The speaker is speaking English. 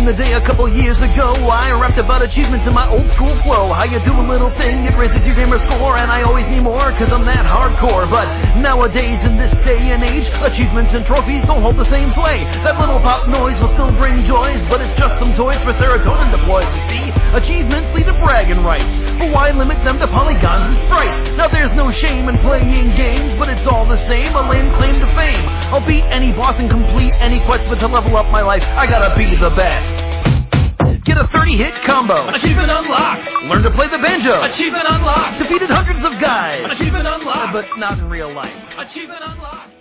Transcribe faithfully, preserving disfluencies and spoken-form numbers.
the day a couple years ago, I rapped about achievements in my old school flow. How you do a little thing, it raises your gamer score, and I always need more, cause I'm that hardcore. But nowadays, in this day and age, achievements and trophies don't hold the same sway. That little pop noise will still bring joys, but it's just some toys for serotonin deploys. You see, achievements lead to bragging rights, but why limit them to polygons and sprites? Now there's no shame in playing games, but it's all the same, a lame claim to fame. I'll beat any boss and complete any quest, but to level up my life, I gotta be the best. Get a thirty hit combo. Achievement unlocked. Learn to play the banjo. Achievement unlocked. Defeated hundreds of guys. Achievement unlocked. But not in real life. Achievement unlocked.